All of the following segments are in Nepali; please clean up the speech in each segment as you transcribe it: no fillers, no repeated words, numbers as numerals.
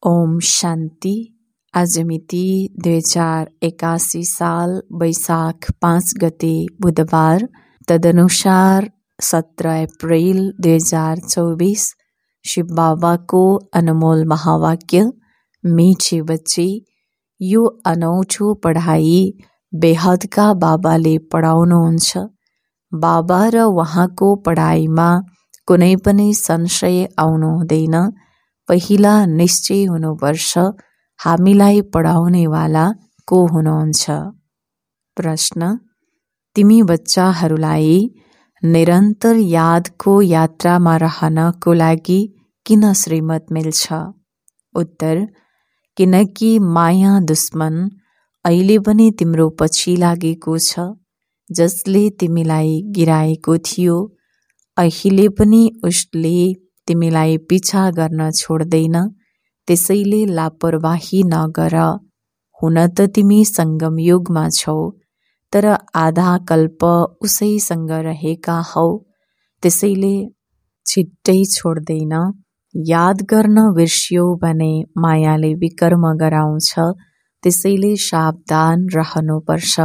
ओम शान्ति। आज मिति 2081 साल वैशाख 5 गते बुधबार, तदनुसार 17 अप्रैल 2024। शिव बाबा को अनमोल महावाक्य। मीठे बच्चे, यो अनौठो पढाइ बेहदका बाबाले पढाउनुहुन्छ। बाबा र उहाँको पढाइमा कुनै पनि संशय आउनु हुँदैन। पहिला निश्चय हुनुपर्छ, हामीलाई पढाउनेवाला को हुनुहुन्छ। प्रश्न: तिमी बच्चाहरूलाई निरन्तर यादको यात्रामा रहनको लागि किन श्रीमत मिल्छ? उत्तर: किनकि माया दुश्मन अहिले पनि तिम्रो पछि लागेको छ। जसले तिमीलाई गिराएको थियो, अहिले पनि उसले तिमीलाई पिछा गर्न छोड्दैन। त्यसैले लापरवाही नगर। हुन त तिमी सङ्गम युगमा छौ, तर आधा कल्प उसैसँग रहेका हौ। त्यसैले छिट्टै छोड्दैन। याद गर्न बिर्स्यौ भने मायाले विकर्म गराउँछ। त्यसैले सावधान रहनुपर्छ।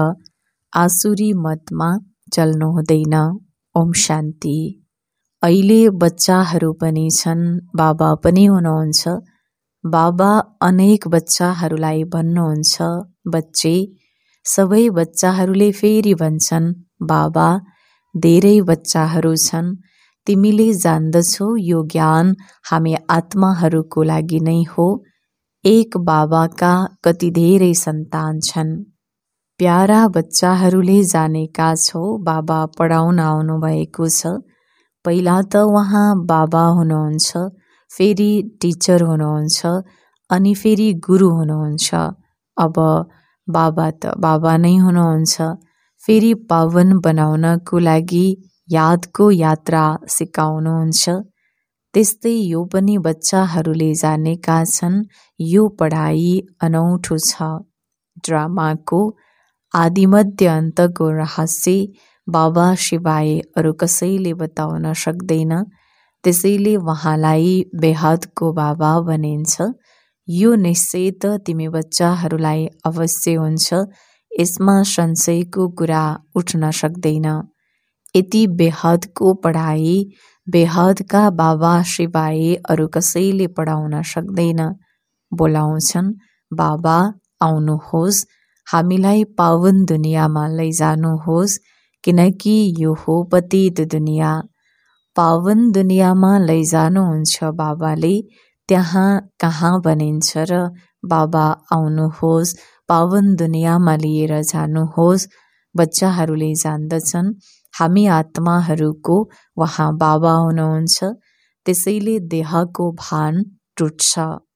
आसुरी मतमा चल्नु हुँदैन। ओम शान्ति। अहिले बच्चाहरू पनि छन्, बाबा पनि हुनुहुन्छ। बाबा अनेक बच्चाहरूलाई भन्नुहुन्छ, बच्चे। सबै बच्चाहरूले फेरि भन्छन्, बाबा। धेरै बच्चाहरू छन्। तिमीले जान्दछौ, यो ज्ञान हामी आत्माहरूको लागि नै हो। एक बाबाका कति धेरै सन्तान छन्। प्यारा बच्चाहरूले जानेका छौ, बाबा पढाउन आउनुभएको छ। पहिला त उहाँ बाबा हुनुहुन्छ, फेरि टिचर हुनुहुन्छ, अनि फेरि गुरु हुनुहुन्छ। अब बाबा त बाबा नै हुनुहुन्छ। फेरि पावन बनाउनको लागि यादको यात्रा सिकाउनुहुन्छ। त्यस्तै यो पनि बच्चाहरूले जानेका छन्, यो पढाइ अनौठो छ। ड्रामाको आदिमध्य अन्तको रहस्य बाबा सिवाय अरू कसैले बताउन सक्दैन। त्यसैले उहाँलाई बेहदको बाबा भनिन्छ। यो निश्चय त तिमी बच्चाहरूलाई अवश्य हुन्छ। यसमा संशयको कुरा उठ्न सक्दैन। यति बेहदको पढाइ बेहदका बाबा सिवाय अरू कसैले पढाउन सक्दैन। बोलाउँछन्, बाबा आउनुहोस्, हामीलाई पावन दुनियाँमा लैजानुहोस्, किनकि यो हो पतित दुनियाँ। पावन दुनियाँमा लैजानुहुन्छ बाबाले। त्यहाँ कहाँ भनिन्छ र बाबा आउनुहोस्, पावन दुनियाँमा लिएर जानुहोस्। बच्चाहरूले जान्दछन्, हामी आत्माहरूको वहाँ बाबा हुनुहुन्छ। त्यसैले देहको भान टुट्छ।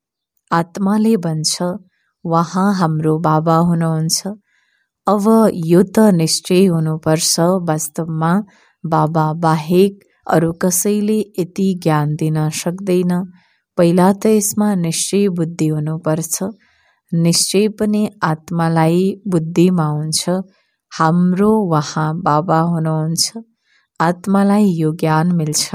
आत्माले भन्छ, वहाँ हाम्रो बाबा हुनुहुन्छ। अब यो त निश्चय हुनुपर्छ, वास्तवमा बाबा बाहेक अरू कसैले यति ज्ञान दिन सक्दैन। पहिला त यसमा निश्चय बुद्धि हुनुपर्छ। निश्चय पनि आत्मालाई बुद्धिमा हुन्छ। हाम्रो वहाँ बाबा हुनुहुन्छ। आत्मालाई यो ज्ञान मिल्छ।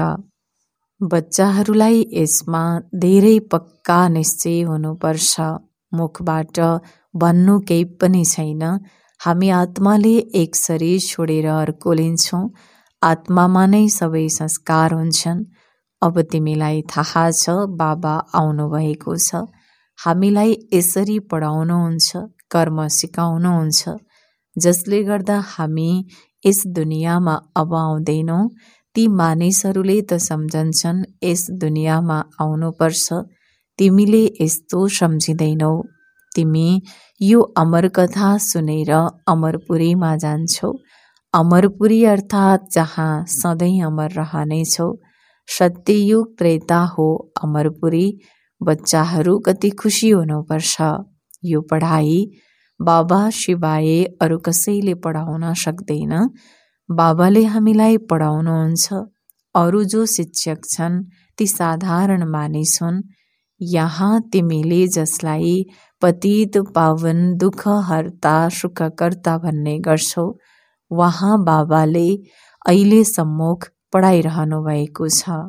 बच्चाहरूलाई यसमा धेरै पक्का निश्चय हुनुपर्छ। मुखबाट भन्नु केही पनि छैन। हामी आत्माले एक शरीर छोडेर अर्को लिन्छौँ। आत्मामा नै सबै संस्कार हुन्छन्। अब तिमीलाई थाहा छ, बाबा आउनुभएको छ। हामीलाई यसरी पढाउनुहुन्छ, कर्म सिकाउनुहुन्छ, जसले गर्दा हामी यस दुनियाँमा अब आउँदैनौँ। ती मानिसहरूले त सम्झन्छन् यस दुनियाँमा आउनुपर्छ। तिमीले यस्तो सम्झिँदैनौ। तिमी यो अमर कथा सुनेर अमरपुरीमा जान्छौ। अमरपुरी अर्थात् जहाँ सधैँ अमर रहनेछौ। सत्ययुग त्रेता हो अमरपुरी। बच्चाहरू कति खुसी हुनुपर्छ। यो पढाइ बाबा सिवाय अरू कसैले पढाउन सक्दैन। बाबाले हामीलाई पढाउनुहुन्छ। अरू जो शिक्षक छन् ती साधारण मानिस हुन्। यहाँ तिमीले जसलाई पतित पावन दुःख हर्ता सुखकर्ता भन्ने गर्छौ, वहाँ बाबाले अहिले सम्मुख पढाइरहनु भएको छ।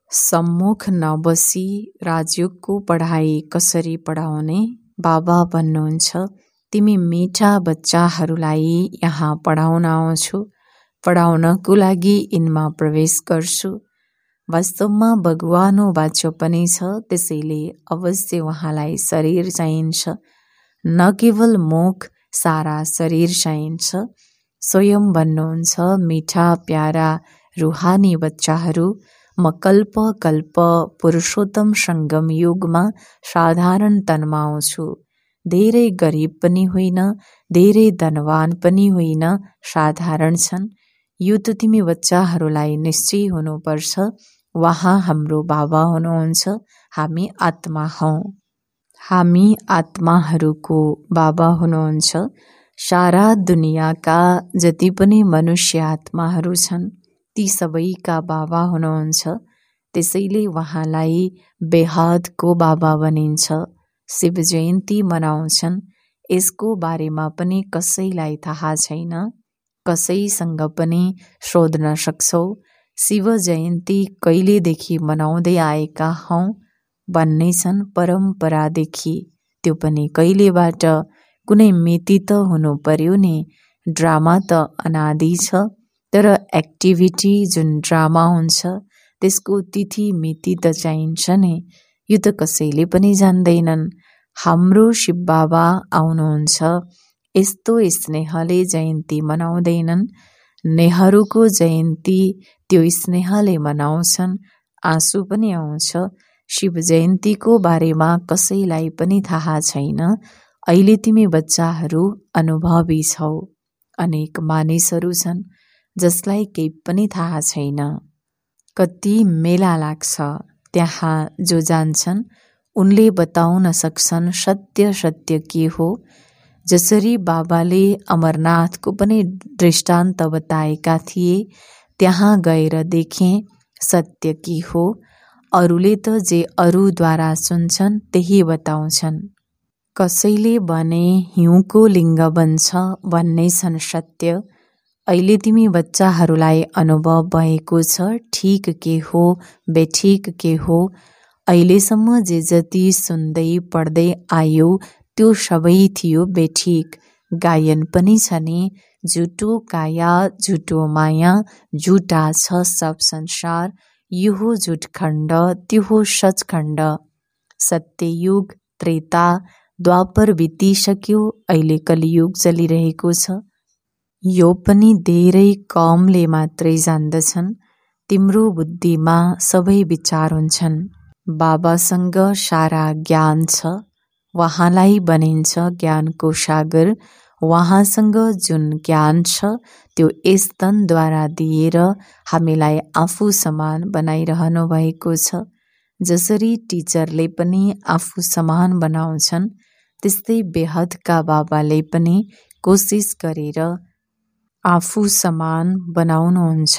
सम्मुख नबसी राजयोगको पढाइ कसरी पढाउने बाबा भन्नुहुन्छ, तिमी मिठा बच्चाहरूलाई यहाँ पढाउन आउँछु, पढाउनको लागि यिनमा प्रवेश गर्छु। वास्तवमा भगवानो बाँचो पनि छ, त्यसैले अवश्य उहाँलाई शरीर चाहिन्छ, न केवल मुख, सारा शरीर चाहिन्छ। स्वयं भन्नुहुन्छ, मिठा प्यारा रुहानी बच्चाहरू, म कल्प कल्प पुरुषोत्तम सङ्गम युगमा साधारण तनमा आउँछु। धेरै गरिब पनि होइन, धेरै धनवान पनि होइन, साधारण छन्। यो त तिमी बच्चाहरूलाई निश्चय हुनुपर्छ। वहाँ हाम्रो बाबा हुनुहुन्छ, हामी आत्मा हौँ। हामी आत्माहरूको बाबा हुनुहुन्छ। सारा दुनियाँका जति पनि मनुष्य आत्माहरू छन्, ती सबैका बाबा हुनुहुन्छ। त्यसैले उहाँलाई बेहदको बाबा भनिन्छ। शिव जयन्ती मनाउँछन्। यसको बारेमा पनि कसैलाई थाहा छैन, कसैसँग पनि सोध्न सक्छौ। शिव जयन्ती कहिलेदेखि मनाउँदै आएका हौँ भन्ने छन्, परम्परादेखि। त्यो पनि कहिलेबाट, कुनै मिति त हुनु पर्यो नि। ड्रामा त अनादि छ, तर एक्टिभिटी जुन ड्रामा हुन्छ त्यसको तिथि मिति त चाहिन्छ नि। यो त कसैले पनि जान्दैनन्। हाम्रो शिव बाबा आउनुहुन्छ, यस्तो स्नेहले जयन्ती मनाउँदैनन्। नेहरूको जयन्ती त्यो स्नेहले मनाउँछन्, आँसु पनि आउँछ। शिव जयन्तीको बारेमा कसैलाई पनि थाहा छैन। अहिले तिमी बच्चाहरू अनुभवी छौ। अनेक मानिसहरू छन् जसलाई केही पनि थाहा छैन। कति मेला लाग्छ, त्यहाँ जो जान्छन् उनले बताउन सक्छन् सत्य सत्य के हो। जसरी बाबाले अमरनाथको पनि दृष्टान्त बताएका थिए, त्यहाँ गएर देखेँ सत्य के हो। अरूले त जे अरूद्वारा सुन्छन् त्यही बताउँछन्। कसैले भने हिउँको लिङ्ग बन्छ भन्ने छन् सत्य। अहिले तिमी बच्चाहरूलाई अनुभव भएको छ, ठिक के हो बेठिक के हो। अहिलेसम्म जे जति सुन्दै पढ्दै आयो त्यो सबै थियो बेठिक। गायन पनि छ नि, झुटो काया झुटो माया, झुटा छ सब संसार। यो हो झुटखण्ड, त्यो हो सचखण्ड। सत्ययुग, त्रेता, द्वापर बितिसक्यो, अहिले कलियुग चलिरहेको छ। यो पनि धेरै कमले मात्रै जान्दछन्। तिम्रो बुद्धिमा सबै विचार हुन्छन्। बाबासँग सारा ज्ञान छ। उहाँलाई भनिन्छ ज्ञानको सागर। उहाँसँग जुन ज्ञान छ त्यो यस तनद्वारा दिएर हामीलाई आफू समान बनाइरहनु भएको छ। जसरी टिचरले पनि आफू समान बनाउँछन्, त्यस्तै बेहदका बाबाले पनि कोसिस गरेर आफू समान बनाउनुहुन्छ।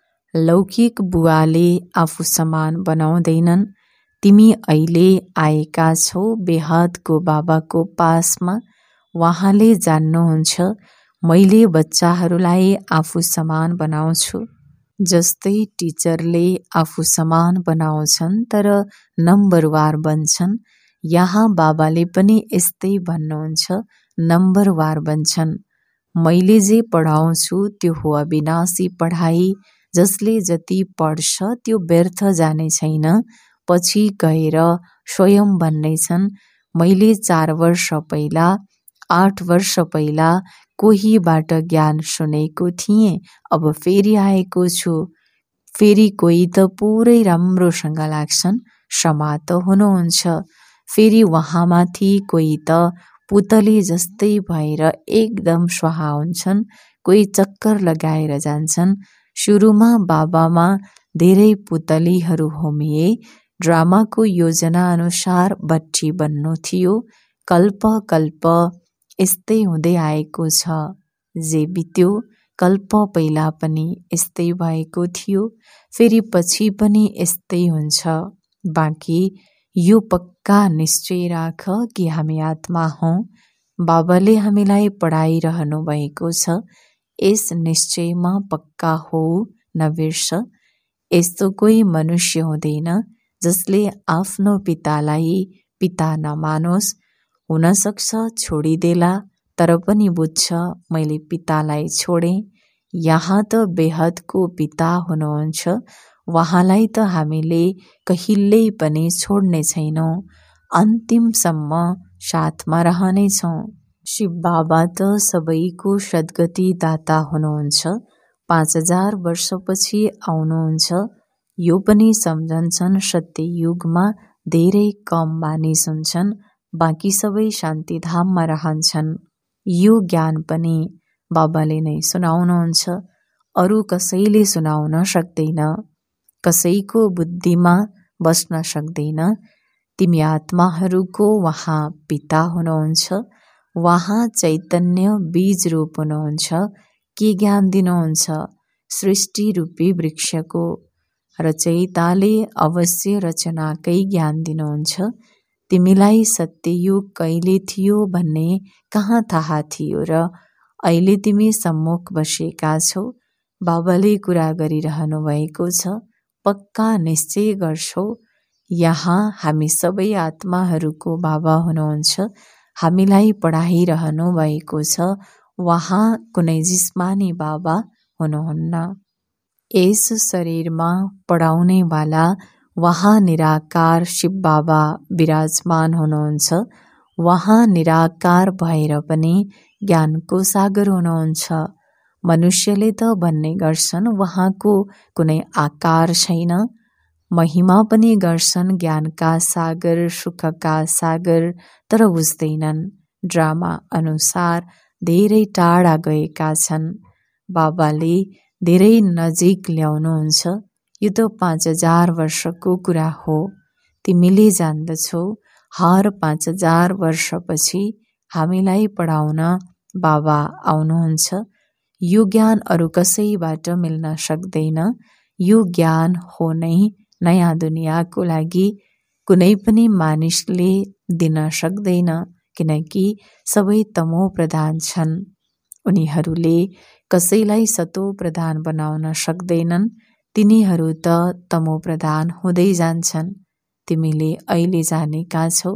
लौकिक बुवाले आफू समान बनाउँदैनन्। तिमी अहिले आएका छौ बेहदको बाबाको पासमा। उहाँले जान्नुहुन्छ, मैले बच्चाहरूलाई आफू समान बनाउँछु। जस्तै टिचरले आफू समान बनाउँछन् तर नम्बरवार बन्छन्, यहाँ बाबाले पनि यस्तै भन्नुहुन्छ, नम्बरवार बन्छन्। मैले जे पढाउँछु त्यो हो अविनाशी पढाइ। जसले जति पढ्छ त्यो व्यर्थ जाने छैन। पछि गएर स्वयं भन्नेछन्, मैले 4 वर्ष पहिला 8 वर्ष पहिला कोहीबाट ज्ञान सुनेको थिएँ, अब फेरि आएको छु। फेरि कोही त पुरै राम्रोसँग लाग्छन्, क्षमा त हुनुहुन्छ। फेरि उहाँमाथि कोही त पुतली जस्तै भएर एकदम स्वाहा हुन्छन्, कोही चक्कर लगाएर जान्छन्। सुरुमा बाबामा धेरै पुतलीहरू होमिए। ड्रामाको योजना अनुसार भट्टी बन्नु थियो। कल्प कल्प यस्तै हुँदै आएको छ। जे बित्यो कल्प पहिला पनि यस्तै भएको थियो, फेरि पछि पनि यस्तै हुन्छ। बाँकी यो पक्का निश्चय राख कि हामी आत्मा हौँ। बाबाले हामीलाई पढाइरहनु भएको छ। यस निश्चयमा पक्का हो, नबिर्स। यस्तो कोही मनुष्य हुँदैन जसले आफ्नो पितालाई पिता नमानोस्। हुन सक्छ छोडिदेला, तर पनि बुझ्छ मैले पितालाई छोडेँ। यहाँ त बेहदको पिता हुनुहुन्छ, उहाँलाई त हामीले कहिल्यै पनि छोड्ने छैनौँ, अन्तिमसम्म साथमा रहनेछौँ। शिव बाबा त सबैको सद्गति दाता हुनुहुन्छ। 5000 वर्षपछि आउनुहुन्छ। यो पनि सम्झन्छन् सत्य युगमा धेरै कम मानिस हुन्छन्, बाँकी सबै शान्तिधाममा रहन्छन्। यो ज्ञान पनि बाबाले नै सुनाउनुहुन्छ, अरू कसैले सुनाउन सक्दैन, कसैको बुद्धिमा बस्न सक्दैन। तिमी आत्माहरूको उहाँ पिता हुनुहुन्छ, उहाँ चैतन्य बीज रूप हुनुहुन्छ। के ज्ञान दिनुहुन्छ? सृष्टि रूपी वृक्षको। रचयिताले अवश्य रचनाकै ज्ञान दिनुहुन्छ। तिमीलाई सत्ययुग कहिले थियो भन्ने कहाँ थाहा थियो र अहिले तिमी सम्मुख बसेका छौ। बाबाले कुरा गरिरहनु भएको छ, पक्का निश्चय गर्छौ। यहाँ हामी सबै आत्माहरूको बाबा हुनुहुन्छ, हामीलाई पढाइरहनु भएको छ। उहाँ कुनै जिस्मानी बाबा हुनुहुन्न। यस शरीरमा पढाउनेवाला उहाँ निराकार शिव बाबा विराजमान हुनुहुन्छ। उहाँ निराकार भएर पनि ज्ञानको सागर हुनुहुन्छ। मनुष्यले त भन्ने गर्छन् उहाँको कुनै आकार छैन, महिमा पनि गर्छन् ज्ञानका सागर, सुखका सागर, तर बुझ्दैनन्। ड्रामा अनुसार धेरै टाढा गएका छन्। बाबाले धेरै नजिक ल्याउनुहुन्छ। यो त 5000 वर्षको कुरा हो। तिमीले जान्दछौ, हर 5000 वर्षपछि हामीलाई पढाउन बाबा आउनुहुन्छ। यो ज्ञान अरू कसैबाट मिल्न सक्दैन। यो ज्ञान हो नै नयाँ दुनियाँको लागि। कुनै पनि मानिसले दिन सक्दैन, किनकि सबै तमो प्रधान छन्। उनीहरूले कसैलाई सतो प्रधान बनाउन सक्दैनन्, तिनीहरू त तमो प्रधान हुँदै जान्छन्। तिमीले अहिले जानेका छौ।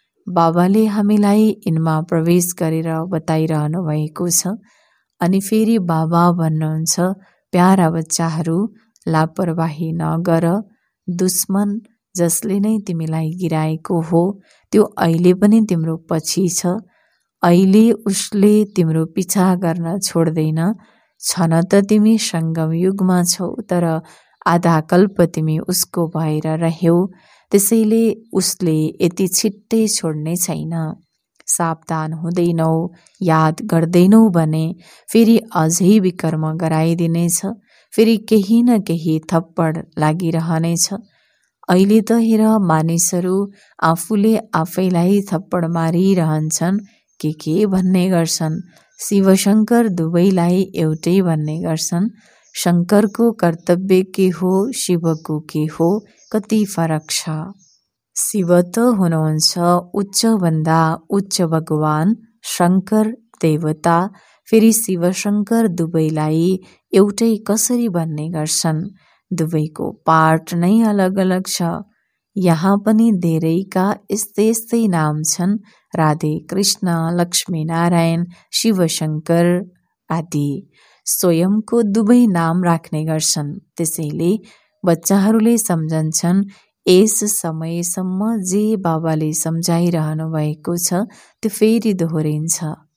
बाबाले हामीलाई यिनमा प्रवेश गरेर बताइरहनु भएको छ। अनि फेरि बाबा भन्नुहुन्छ, प्यारा बच्चाहरू, लापरवाही नगर। दुश्मन जसले नै तिमीलाई गिराएको हो त्यो अहिले पनि तिम्रो पछि छ। अहिले उसले तिम्रो पिछा गर्न छोड्दैन। छन त तिमी सङ्गम युगमा छौ, तर आधा कल्प तिमी उसको भएर रह्यौ, त्यसैले उसले यति छिट्टै छोड्ने छैन। सावधान हुँदैनौ, याद गर्दैनौ भने फेरि अझै विकर्म गराइदिनेछ। फेरि केही न केही थप्पड लागिरहनेछ। अहिले त हेर, मानिसहरू आफूले आफैलाई थप्पड मारिरहन्छन्। के भन्ने गर्छन्? शिवशङ्कर दुवैलाई एउटै भन्ने गर्छन्। शङ्करको कर्तव्य के हो, शिवको के हो, कति फरक छ। शिव त हुनुहुन्छ उच्चभन्दा उच्च भगवान, शङ्कर देवता। फेरि शिवशङ्कर दुवैलाई एउटै कसरी भन्ने गर्छन्? दुवैको पाठ नै अलग अलग छ। यहाँ पनि धेरैका यस्तै यस्तै नाम छन्, राधे कृष्ण, लक्ष्मी नारायण, शिवशङ्कर आदि। स्वयंको दुवै नाम राख्ने गर्छन्। त्यसैले बच्चाहरूले सम्झन्छन्, यस समयसम्म जे बाबाले सम्झाइरहनु भएको छ त्यो फेरि दोहोरिन्छ।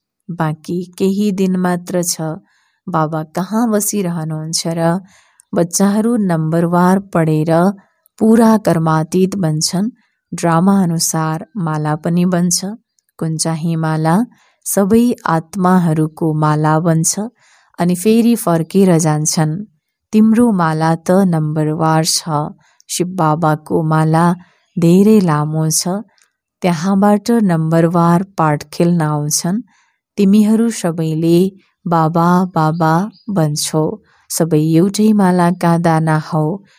बाँकी केही दिन मात्र छ। बाबा कहाँ बसिरहनुहुन्छ र? बच्चाहरू नम्बरवार पढेर पुरा कर्मातीत बन्छन्। ड्रामा अनुसार माला पनि बन्छ। कुन चाहिँ माला? सबै आत्माहरूको माला बन्छ अनि फेरि फर्केर जान्छन्। तिम्रो माला त नम्बरवार छ। शिव बाबाको माला धेरै लामो छ। त्यहाँबाट नम्बरवार पाठ खेल्न आउँछन्। तिमीहरू सबैले बाबा बाबा भन्छौ। सबै एउटै मालाका दाना हौ।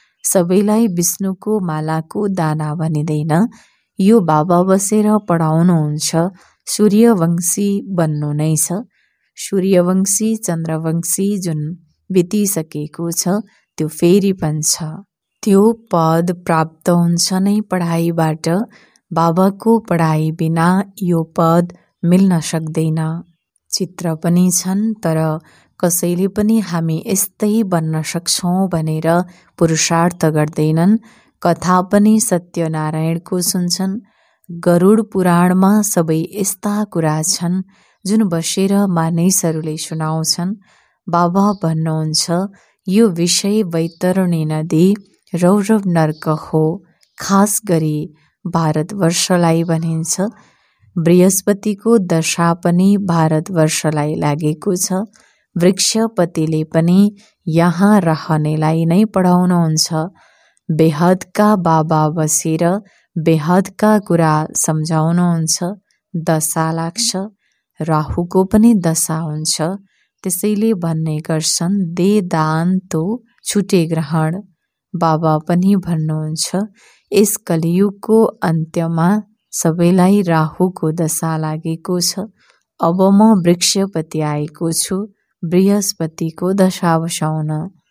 सबैलाई विष्णुको मालाको दाना भनिँदैन। यो बाबा बसेर पढाउनुहुन्छ। सूर्यवंशी बन्नु नै छ। सूर्यवंशी, चन्द्रवंशी जुन बितिसकेको छ त्यो फेरि बन्छ। त्यो पद प्राप्त हुन्छ नै पढाइबाट। बाबाको पढाइ बिना यो पद मिल्न सक्दैन। चित्र पनि छन्, तर कसैले पनि हामी यस्तै बन्न सक्छौँ भनेर पुरुषार्थ गर्दैनन्। कथा पनि सत्यनारायणको सुन्छन्। गरुड पुराणमा सबै यस्ता कुरा छन् जुन बसेर मानिसहरूले सुनाउँछन्। बाबा भन्नुहुन्छ, यो विषय वैतरणी नदी रौरव नर्क हो। खास गरी भारतवर्षलाई भनिन्छ। बृहस्पतिको दशा पनि भारतवर्षलाई लागेको छ। वृक्षपतिले पनि यहाँ रहनेलाई नै पढाउनुहुन्छ। बेहदका बाबा बसेर बेहदका कुरा सम्झाउनुहुन्छ। दशा लाग्छ, राहुको पनि दशा हुन्छ। त्यसैले भन्ने गर्छन्, दे दान तो छुटे ग्रहण। बाबा पनि भन्नुहुन्छ, यस कलियुगको अन्त्यमा सबैलाई राहुको दशा लागेको छ। अब म वृक्षपति आएको छु बृहस्पतिको दशा बसाउन।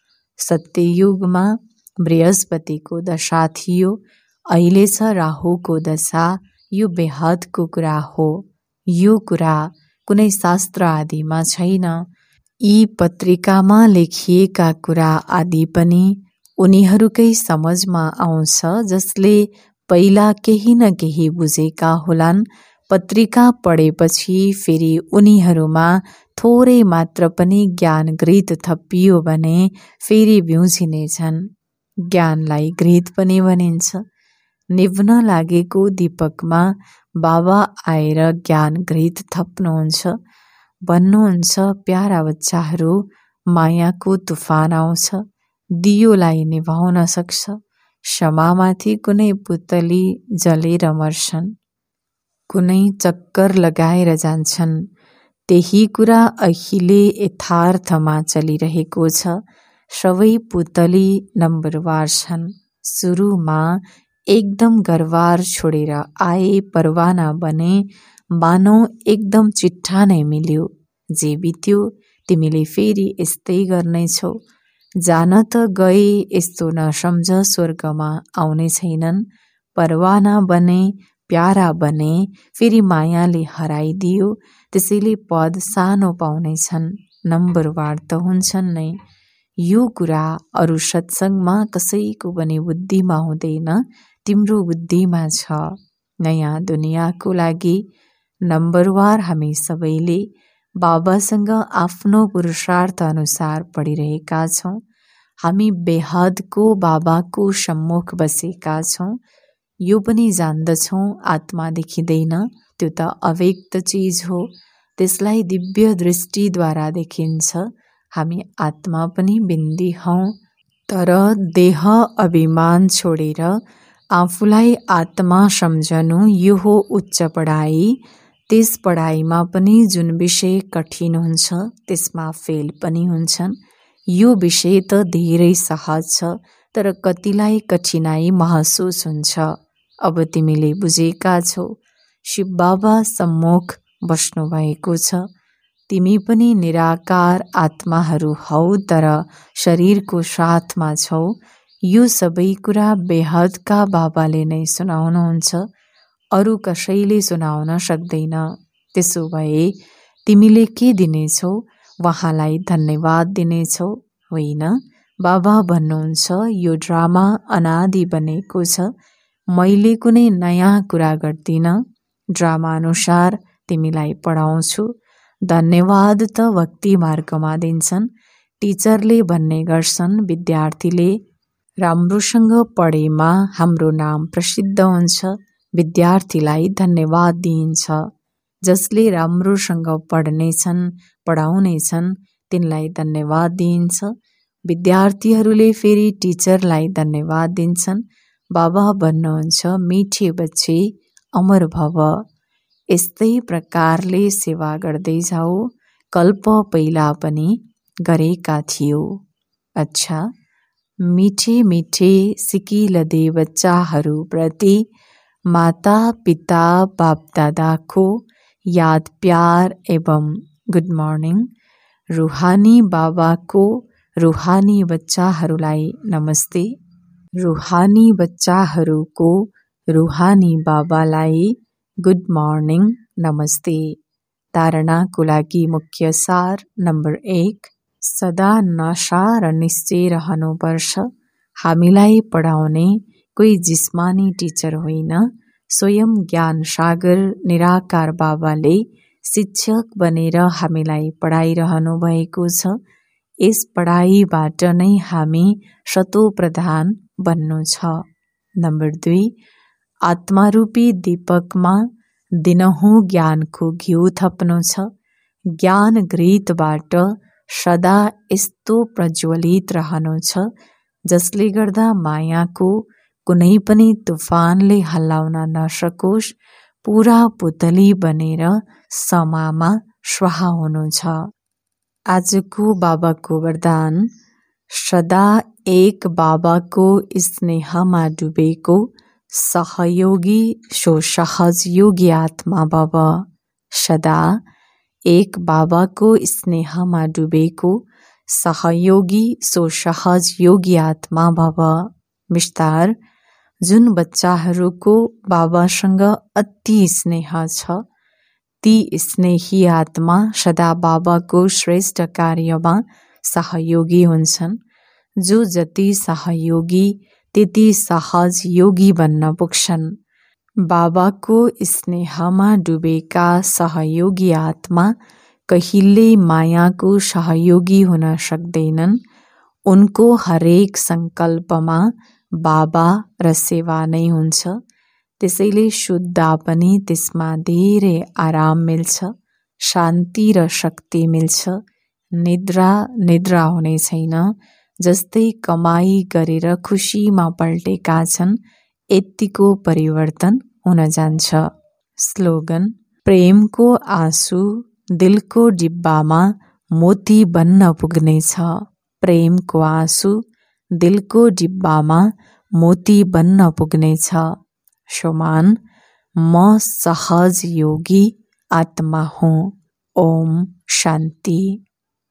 सत्ययुगमा बृहस्पतिको दशा थियो, अहिले छ राहुको दशा। यो बेहदको कुरा हो। यो कुरा कुनै शास्त्र आदिमा छैन। यी पत्रिकामा लेखिएका कुरा आदि पनि उनीहरूकै समझमा आउँछ, जसले पहिला केही न केही बुझेका होलान्। पत्रिका पढेपछि फेरि उनीहरूमा थोरै मात्र पनि ज्ञान घृत थपियो भने फेरि बिउझिनेछन्। ज्ञानलाई घृत पनि भनिन्छ। निभ्न लागेको दीपकमा बाबा आएर ज्ञान घृत थप्नुहुन्छ। भन्नुहुन्छ, प्यारा बच्चाहरू, मायाको तुफान आउँछ, दियोलाई निभाउन सक्छ। क्षमामाथि कुनै पुतली जलेर मर्छन्, कुनै चक्कर लगाएर जान्छन्। त्यही कुरा अहिले यथार्थमा चलिरहेको छ। सबै पुतली नम्बरवार छन्। सुरुमा एकदम घरबार छोडेर आए परवाना बने, मानौ एकदम चिट्ठा नै मिल्यो। जे बित्यो तिमीले फेरि यस्तै गर्नेछौ। जान त गए, यस्तो नसम्झ स्वर्गमा आउने छैनन्। परवाना बने, प्यारा बने, फेरि मायाले हराइदियो। त्यसैले पद सानो पाउनेछन्, नम्बरवार त हुन्छन् नै। यो कुरा अरू सत्सङ्गमा कसैको पनि बुद्धिमा हुँदैन, तिम्रो बुद्धिमा छ। नयाँ दुनियाँको लागि नम्बरवार हामी सबैले बाबासँग आफ्नो पुरुषार्थ अनुसार पढिरहेका छौँ। हामी बेहदको बाबाको सम्मुख बसेका छौँ। यो पनि जान्दछौँ, आत्मा देखिँदैन, त्यो त अव्यक्त चिज हो। त्यसलाई दिव्य दृष्टिद्वारा देखिन्छ। हामी आत्मा पनि बिन्दी हौँ, तर देह अभिमान छोडेर आफूलाई आत्मा सम्झनु यो हो उच्च पढाइ। त्यस पढाइमा पनि जुन विषय कठिन हुन्छ त्यसमा फेल पनि हुन्छन्। यो विषय त धेरै सहज छ, तर कतिलाई कठिनाई महसुस हुन्छ। अब तिमीले बुझेका छौ, शिव बाबा सम्मुख बस्नुभएको छ। तिमी पनि निराकार आत्माहरू हौ, तर शरीरको साथमा छौ। यो सबै कुरा बेहदका बाबाले नै सुनाउनुहुन्छ, अरू कसैले सुनाउन सक्दैन। त्यसो भए तिमीले के दिनेछौ? उहाँलाई धन्यवाद दिनेछौ, होइन? बाबा भन्नुहुन्छ, यो ड्रामा अनादि बनेको छ। मैले कुनै नयाँ कुरा गर्दिनँ। ड्रामा अनुसार तिमीलाई पढाउँछु। धन्यवाद त भक्ति मार्गमा दिन्छन्। टिचरले भन्ने गर्छन्, विद्यार्थीले राम्रोसँग पढेमा हाम्रो नाम प्रसिद्ध हुन्छ। विद्यार्थीलाई धन्यवाद दिइन्छ। जसले राम्रोसँग पढ्नेछन्, पढाउनेछन्, तिनलाई धन्यवाद दिइन्छ। विद्यार्थीहरूले फेरि टिचरलाई धन्यवाद दिन्छन्। बाबा भन्नुहुन्छ, मिठे बच्चे अमर भव। यस्तै प्रकारले सेवा गर्दै जाऊ। कल्प पहिला पनि गरेका थियो। अच्छा, मिठे मिठे सिकिलदे बच्चाहरूप्रति माता पिता बाप दादाको याद प्यार एवं गुड मर्निङ। रूहानी बाबाको रुहानी बच्चाहरूलाई नमस्ते। रुहानी बच्चाहरूको रुहानी बाबालाई गुड मर्निङ नमस्ते। धारणाको लागि मुख्य सार नम्बर 1, सदा नशा र निश्चय रहनुपर्छ। हामीलाई पढाउने कोही जिस्मानी टिचर होइन, स्वयं ज्ञान सागर निराकार बाबाले शिक्षक बनेर हामीलाई पढाइरहनु भएको छ। यस पढाइबाट नै हामी शतोप्रधान बन्नु छ। नम्बर 2, आत्मारूपी दीपकमा दिनहुँ ज्ञानको घिउ थप्नु छ। ज्ञान घृतबाट सदा यस्तो प्रज्वलित रहनु छ जसले गर्दा मायाको कुनै पनि तुफानले हल्लाउन नसकोस्, पुरा पुतली बनेर समामा स्वाहा हुनु छ। आजको बाबाको वरदान, सदा एक बाबाको स्नेहमा डुबेको सहयोगी सो सहज योगी आत्मा भव। सदा एक बाबाको स्नेहमा डुबेको सहयोगी सो सहज योगी आत्मा भव। विस्तार, जुन बच्चाहरूको बाबासँग अति स्नेह छ, ती स्नेही आत्मा सदा बाबाको श्रेष्ठ कार्यमा सहयोगी हुन्छन्। जो जति सहयोगी त्यति सहज योगी बन्न पुग्छन्। बाबाको स्नेहमा डुबेका सहयोगी आत्मा कहिल्यै मायाको सहयोगी हुन सक्दैनन्। उनको हरेक सङ्कल्पमा बाबा र सेवा नै हुन्छ। त्यसैले शुद्ध पनि त्यसमा धेरै आराम मिल्छ, शान्ति र शक्ति मिल्छ। निद्रा हुने छैन। जस्तै कमाई गरेर खुसीमा पल्टेका छन्, यत्तिको परिवर्तन हुन जान्छ। स्लोगन, प्रेमको आँसु दिलको डिब्बामा मोती बन्न पुग्नेछ। प्रेमको आँसु दिलको डिब्बामा मोती बन्न पुग्नेछ। शोमान, म सहज योगी आत्मा हुँ। ओम शान्ति।